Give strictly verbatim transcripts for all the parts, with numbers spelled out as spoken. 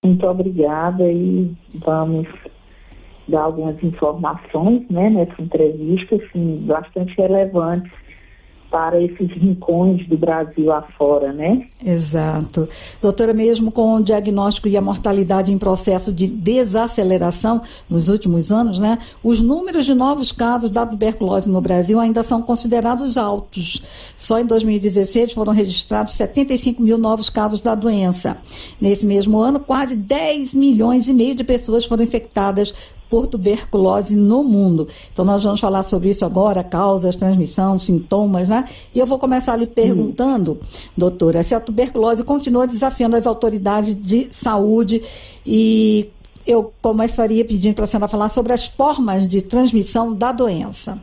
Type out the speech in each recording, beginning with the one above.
Muito obrigada e vamos dar algumas informações, né, nessa entrevista, assim, bastante relevantes para esses rincões do Brasil afora, né? Exato. Doutora, mesmo com o diagnóstico e a mortalidade em processo de desaceleração nos últimos anos, né, os números de novos casos da tuberculose no Brasil ainda são considerados altos. Só em dois mil e dezesseis foram registrados setenta e cinco mil novos casos da doença. Nesse mesmo ano, quase dez milhões e meio de pessoas foram infectadas por tuberculose no mundo. Então nós vamos falar sobre isso agora, causas, transmissão, sintomas, né? E eu vou começar lhe perguntando, hum. doutora, se a tuberculose continua desafiando as autoridades de saúde, e eu começaria pedindo para a senhora falar sobre as formas de transmissão da doença.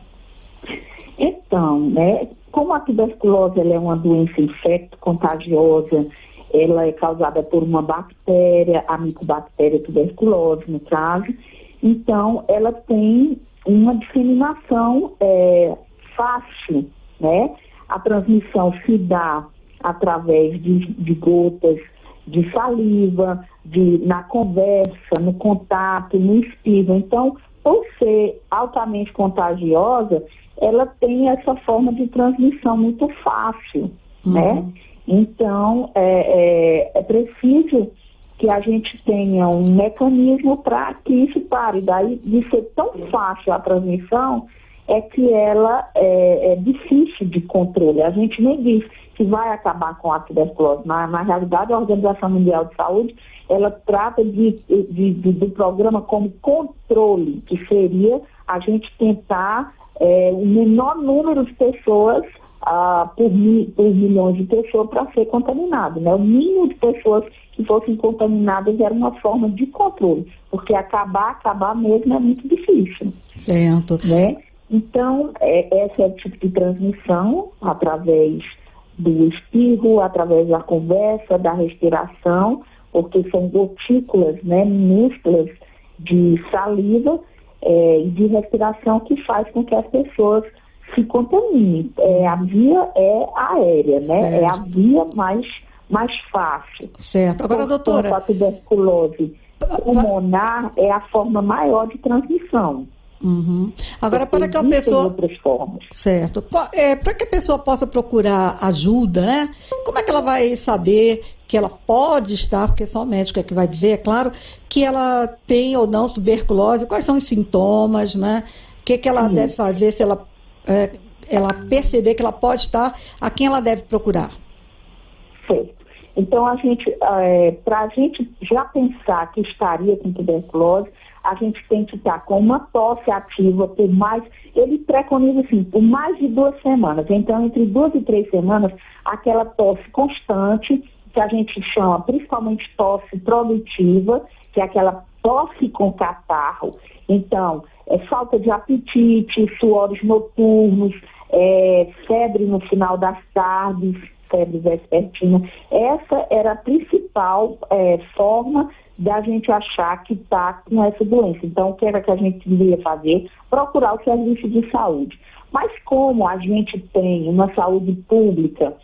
Então, né, como a tuberculose ela é uma doença infecto-contagiosa, ela é causada por uma bactéria, a micobactéria tuberculose, no caso. Então, ela tem uma disseminação é, fácil, né? A transmissão se dá através de, de gotas de saliva, de, na conversa, no contato, no espirro. Então, por ser altamente contagiosa, ela tem essa forma de transmissão muito fácil, uhum. né? Então, é, é, é preciso que a gente tenha um mecanismo para que isso pare. Daí, de ser tão fácil a transmissão, é que ela é, é difícil de controle. A gente nem diz que vai acabar com a tuberculose. Na, na realidade, a Organização Mundial de Saúde, ela trata de, de, de, do programa como controle, que seria a gente tentar é, o menor número de pessoas ah, por, mi, por milhões de pessoas para ser contaminado, né? O mínimo de pessoas que fossem contaminadas era uma forma de controle, porque acabar, acabar mesmo é muito difícil. Certo. Né? Então, é, esse é o tipo de transmissão, através do espirro, através da conversa, da respiração, porque são gotículas, né, minúsculas de saliva é, e de respiração que faz com que as pessoas se contaminem. É, a via é aérea, né? Certo. É a via mais... mais fácil. Certo. Agora, Portanto, doutora... a tuberculose pulmonar é a forma maior de transmissão. Uhum. Agora, para que a pessoa... outras formas. Certo. É, para que a pessoa possa procurar ajuda, né? Como é que ela vai saber que ela pode estar, porque só o médico é que vai dizer, é claro, que ela tem ou não tuberculose, quais são os sintomas, né? O que, que ela Sim. deve fazer se ela, é, ela perceber que ela pode estar, a quem ela deve procurar? Certo. Então, a gente, é, para a gente já pensar que estaria com tuberculose, a gente tem que estar com uma tosse ativa por mais, ele preconiza assim, por mais de duas semanas. Então, entre duas e três semanas, aquela tosse constante, que a gente chama principalmente tosse produtiva, que é aquela tosse com catarro. Então, é falta de apetite, suores noturnos, é, febre no final das tardes, febre vespertina. Essa era a principal é, forma da gente achar que está com essa doença. Então, o que era que a gente deveria fazer? Procurar o serviço de saúde. Mas como a gente tem uma saúde pública,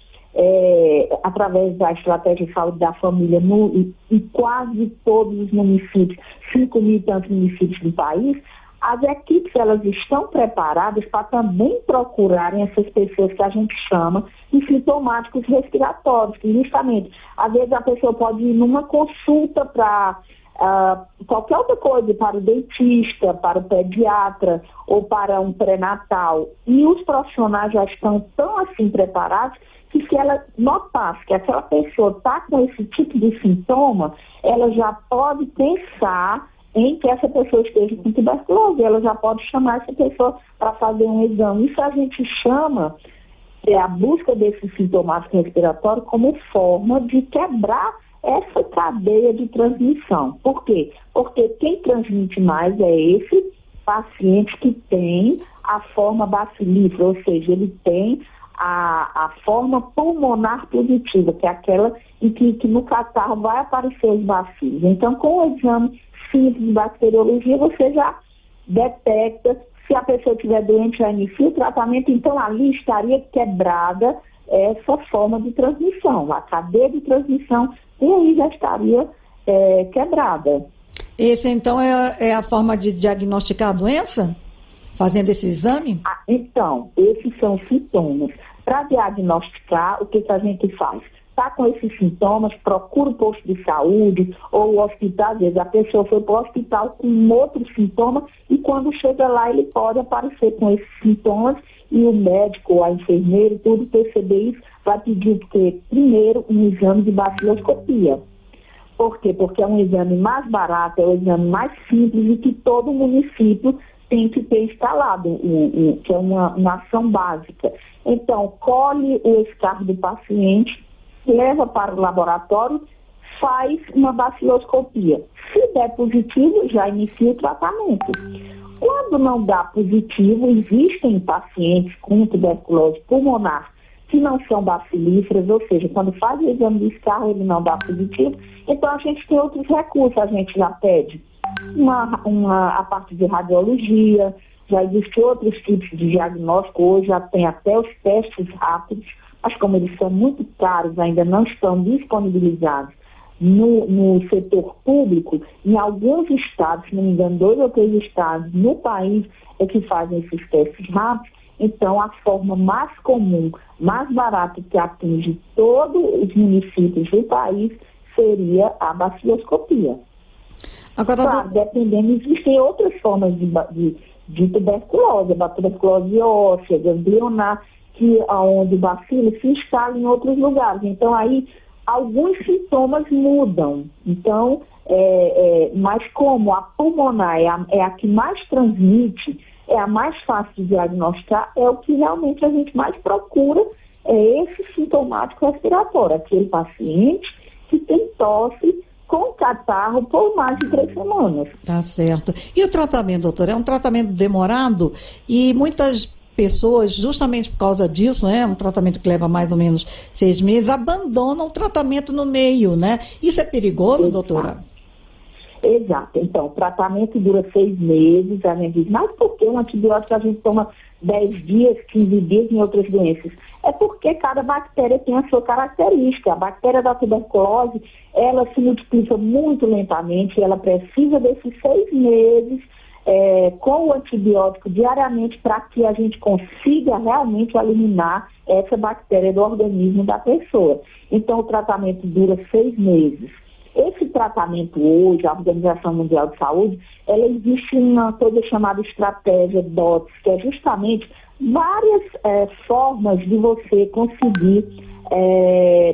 é, através da estratégia de saúde da família, no, em quase todos os municípios, cinco mil e tantos municípios do país, as equipes, elas estão preparadas para também procurarem essas pessoas que a gente chama de sintomáticos respiratórios, que justamente, às vezes a pessoa pode ir numa consulta para uh, qualquer outra coisa, para o dentista, para o pediatra ou para um pré-natal, e os profissionais já estão tão assim preparados que se ela notasse que aquela pessoa está com esse tipo de sintoma, ela já pode pensar em que essa pessoa esteja com tuberculose, ela já pode chamar essa pessoa para fazer um exame. Isso a gente chama, é, a busca desse sintomático respiratório como forma de quebrar essa cadeia de transmissão. Por quê? Porque quem transmite mais é esse paciente que tem a forma bacilífera, ou seja, ele tem a, a forma pulmonar positiva, que é aquela em que, que no catarro vai aparecer os bacilos. Então, com o exame simples de bacteriologia, você já detecta se a pessoa estiver doente, já inicia o tratamento, então ali estaria quebrada essa forma de transmissão, a cadeia de transmissão, e aí já estaria é, quebrada. Esse, então, é, é a forma de diagnosticar a doença? Fazendo esse exame? Ah, então, esses são os sintomas. Para diagnosticar, o que, que a gente faz? Está com esses sintomas, procura o posto de saúde ou o hospital. Às vezes a pessoa foi para o hospital com outro sintoma e quando chega lá ele pode aparecer com esses sintomas e o médico ou a enfermeira, tudo perceber isso, vai pedir porque, primeiro, um exame de baciloscopia. Por quê? Porque é um exame mais barato, é um exame mais simples e que todo município tem que ter instalado, o, o, que é uma, uma ação básica. Então, colhe o escarro do paciente, leva para o laboratório, faz uma baciloscopia. Se der positivo, já inicia o tratamento. Quando não dá positivo, existem pacientes com tuberculose pulmonar que não são bacilíferas, ou seja, quando faz o exame de escarro ele não dá positivo, então a gente tem outros recursos, a gente já pede uma, uma, a parte de radiologia, já existem outros tipos de diagnóstico, hoje já tem até os testes rápidos, mas como eles são muito caros, ainda não estão disponibilizados no, no setor público, em alguns estados, se não me engano, dois ou três estados no país é que fazem esses testes rápidos. Então, a forma mais comum, mais barata que atinge todos os municípios do país seria a baciloscopia. Agora, claro, dependendo, existem outras formas de, de, de tuberculose, a tuberculose óssea, ganglionar, que onde o bacilo se instala em outros lugares. Então, aí, alguns sintomas mudam. Então, é, é, mas como a pulmonar é a, é a que mais transmite, é a mais fácil de diagnosticar, é o que realmente a gente mais procura, é esse sintomático respiratório, aquele paciente que tem tosse com catarro por mais de três semanas. Tá certo. E o tratamento, doutora? É um tratamento demorado e muitas pessoas, justamente por causa disso, né, um tratamento que leva mais ou menos seis meses, abandonam o tratamento no meio, né? Isso é perigoso, Exato. doutora? Exato. Então, o tratamento dura seis meses, a gente diz, mas por que um antibiótico a gente toma dez dias, quinze dias em outras doenças? É porque cada bactéria tem a sua característica. A bactéria da tuberculose, ela se multiplica muito lentamente, ela precisa desses seis meses é, com o antibiótico diariamente para que a gente consiga realmente eliminar essa bactéria do organismo da pessoa. Então, o tratamento dura seis meses. Esse tratamento hoje, a Organização Mundial de Saúde, ela existe uma coisa chamada estratégia D O T S, que é justamente várias é, formas de você conseguir é,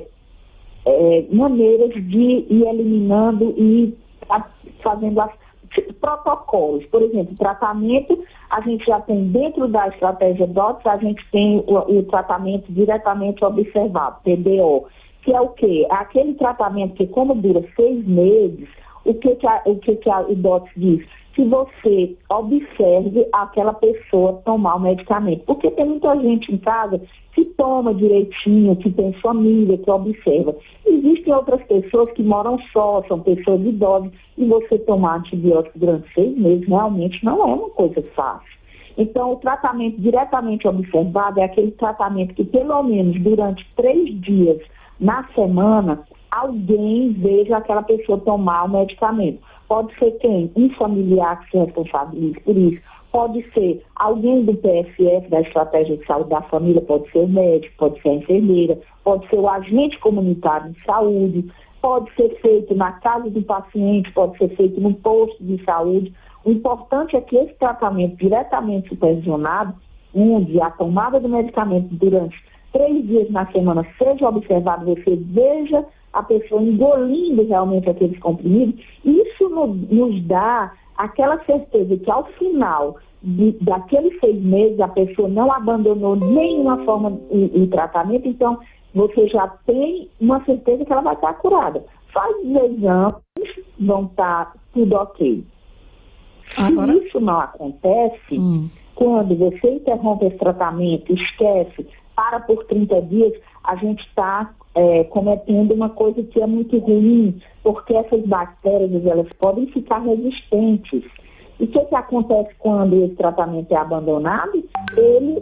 é, maneiras de ir eliminando e fazendo as, protocolos. Por exemplo, tratamento, a gente já tem dentro da estratégia D O T S, a gente tem o, o tratamento diretamente observado, T D O. Que é o quê? É aquele tratamento que, como dura seis meses, o que, que, a, o, que, que a, o D O T S diz? Que você observe aquela pessoa tomar o medicamento. Porque tem muita gente em casa que toma direitinho, que tem família, que observa. Existem outras pessoas que moram só, são pessoas idosas, e você tomar antibiótico durante seis meses realmente não é uma coisa fácil. Então, o tratamento diretamente observado é aquele tratamento que, pelo menos durante três dias na semana, alguém veja aquela pessoa tomar o medicamento. Pode ser quem? Um familiar que se responsabilize por isso. Pode ser alguém do P S F, da Estratégia de Saúde da Família, pode ser o médico, pode ser a enfermeira, pode ser o agente comunitário de saúde, pode ser feito na casa do paciente, pode ser feito no posto de saúde. O importante é que esse tratamento diretamente supervisionado, onde a tomada do medicamento durante três dias na semana seja observado, você veja a pessoa engolindo realmente aqueles comprimidos, isso no, nos dá aquela certeza que ao final de, daqueles seis meses a pessoa não abandonou nenhuma forma de tratamento, então você já tem uma certeza que ela vai estar curada. Faz os exames, vão estar tudo ok. Agora... Se isso não acontece, hum. quando você interrompe esse tratamento, esquece, para por trinta dias, a gente está é, cometendo uma coisa que é muito ruim, porque essas bactérias, elas podem ficar resistentes. E o que, que acontece quando esse tratamento é abandonado? Ele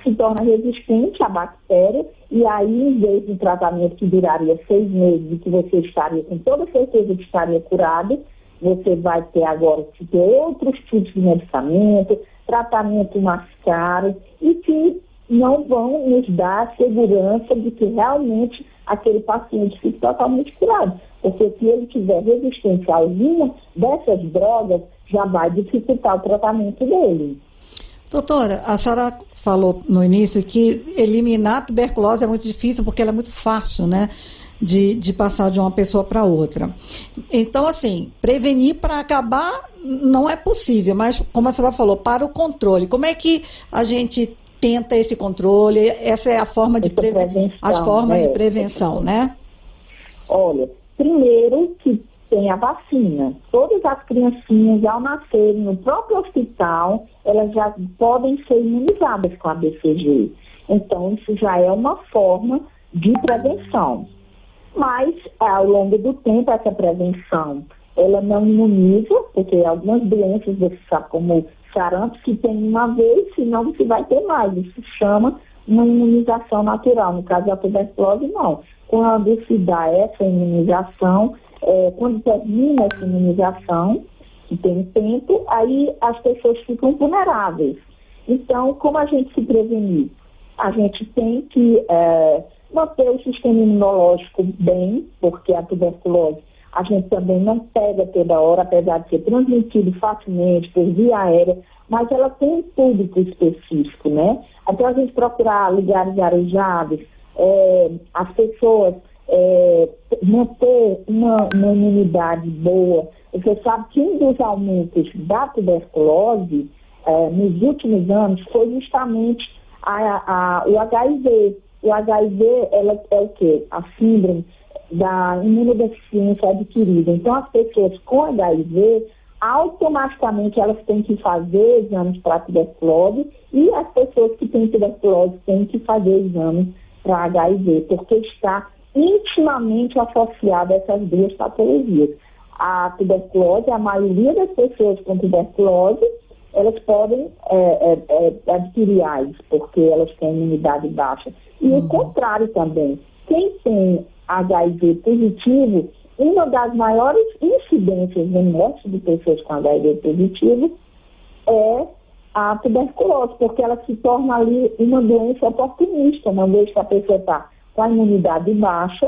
se torna resistente à bactéria, e aí, em vez de um tratamento que duraria seis meses e que você estaria com toda certeza que estaria curado, você vai ter agora que ter outros tipos de medicamento, tratamento mais caro, e que não vão nos dar a segurança de que realmente aquele paciente fique totalmente curado. Porque se ele tiver resistência a alguma dessas drogas, já vai dificultar o tratamento dele. Doutora, a senhora falou no início que eliminar a tuberculose é muito difícil porque ela é muito fácil, né, de, de passar de uma pessoa para outra. Então, assim, prevenir para acabar não é possível, mas, como a senhora falou, para o controle, como é que a gente tenta esse controle? Essa é a forma de prevenção, as formas é. de prevenção, né? Olha, primeiro que tem a vacina. Todas as criancinhas, ao nascerem no próprio hospital, elas já podem ser imunizadas com a B C G. Então, isso já é uma forma de prevenção. Mas, ao longo do tempo, essa prevenção, ela não imuniza, porque algumas doenças, você sabe, como sarampo, que tem uma vez, senão você vai ter mais. Isso chama uma imunização natural. No caso da tuberculose, não. Quando se dá essa imunização, é, quando termina essa imunização, que tem tempo, aí as pessoas ficam vulneráveis. Então, como a gente se prevenir? A gente tem que é, manter o sistema imunológico bem, porque a tuberculose a gente também não pega toda hora, apesar de ser transmitido facilmente por via aérea, mas ela tem um público específico, né? Até a gente procurar lugares arejados, é, as pessoas é, manter uma, uma imunidade boa. Você sabe que um dos aumentos da tuberculose é, nos últimos anos foi justamente a, a, o H I V. O H I V ela é o quê? A síndrome da imunodeficiência adquirida. Então, as pessoas com H I V, automaticamente elas têm que fazer exames para tuberculose, e as pessoas que têm tuberculose têm que fazer exames para H I V, porque está intimamente associada a essas duas patologias. A tuberculose, a maioria das pessoas com tuberculose, elas podem é, é, é, adquirir AIDS, porque elas têm imunidade baixa. E uhum. o contrário também. Quem tem H I V positivo, uma das maiores incidências de morte de pessoas com H I V positivo é a tuberculose, porque ela se torna ali uma doença oportunista. Uma vez que a pessoa está com a imunidade baixa,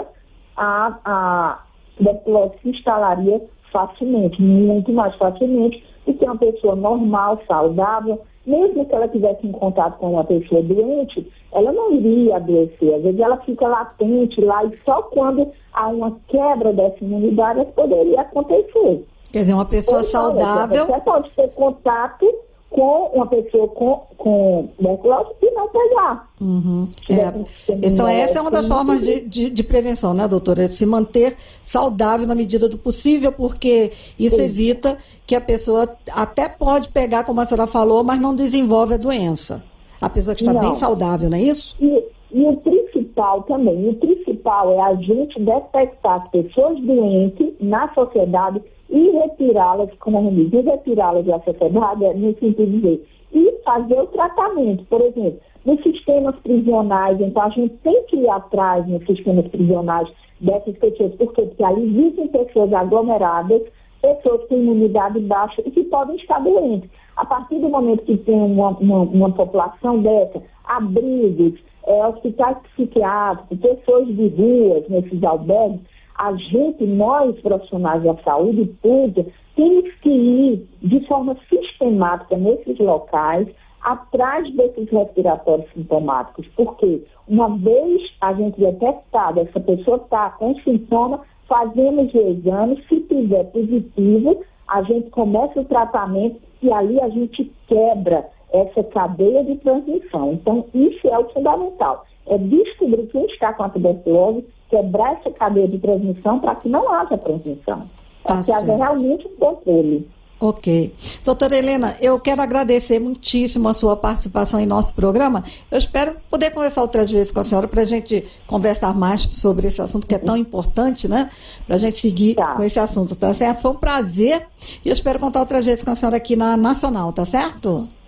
a, a tuberculose se instalaria facilmente, muito mais facilmente do que uma pessoa normal, saudável. Mesmo que ela tivesse em contato com uma pessoa doente, ela não iria adoecer. Às vezes ela fica latente lá, e só quando há uma quebra dessa imunidade poderia acontecer. Quer dizer, uma pessoa Ou, saudável... Você pode ter contato com uma pessoa com, com tuberculose e não pegar. Uhum. É. Então, essa é uma das formas de, de, de prevenção, né, doutora? É se manter saudável na medida do possível, porque isso Sim. evita que a pessoa até pode pegar, como a senhora falou, mas não desenvolve a doença. A pessoa que está não. bem saudável, não é isso? E, e o principal também, o principal é a gente detectar as pessoas doentes na sociedade e retirá-las, como a gente diz, retirá-las da sociedade, no sentido de dizer, e fazer o tratamento. Por exemplo, nos sistemas prisionais, então a gente tem que ir atrás nos sistemas prisionais dessas pessoas. Por quê? Porque ali existem pessoas aglomeradas, pessoas com imunidade baixa e que podem estar doentes. A partir do momento que tem uma, uma, uma população dessa, abrigos, é, hospitais psiquiátricos, pessoas de ruas nesses albergues, a gente, nós, profissionais da saúde pública, temos que ir de forma sistemática nesses locais, atrás desses respiratórios sintomáticos. Porque uma vez a gente detectada, essa pessoa está com sintoma, fazemos o exame, se tiver positivo, a gente começa o tratamento e ali a gente quebra essa cadeia de transmissão. Então, isso é o fundamental. É descobrir quem está com a tuberculose, quebrar essa cadeia de transmissão para que não haja transmissão. Para que haja realmente um controle. Ok. Doutora Helena, eu quero agradecer muitíssimo a sua participação em nosso programa. Eu espero poder conversar outras vezes com a senhora para a gente conversar mais sobre esse assunto que é tão importante, né? Para a gente seguir tá. com esse assunto, tá certo? Foi um prazer e eu espero contar outras vezes com a senhora aqui na Nacional, tá certo?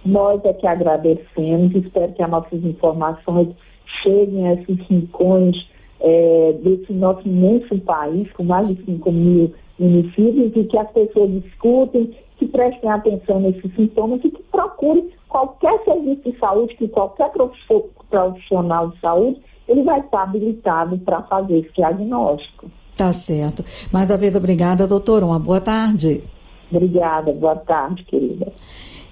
Nós é que agradecemos, espero que as nossas informações cheguem a esses rincões é, desse nosso imenso país, com mais de cinco mil municípios, e que as pessoas escutem, que prestem atenção nesses sintomas e que procurem qualquer serviço de saúde, que qualquer profissional de saúde, ele vai estar habilitado para fazer esse diagnóstico. Tá certo. Mais uma vez, obrigada, doutora. Uma boa tarde. Obrigada, boa tarde, querida.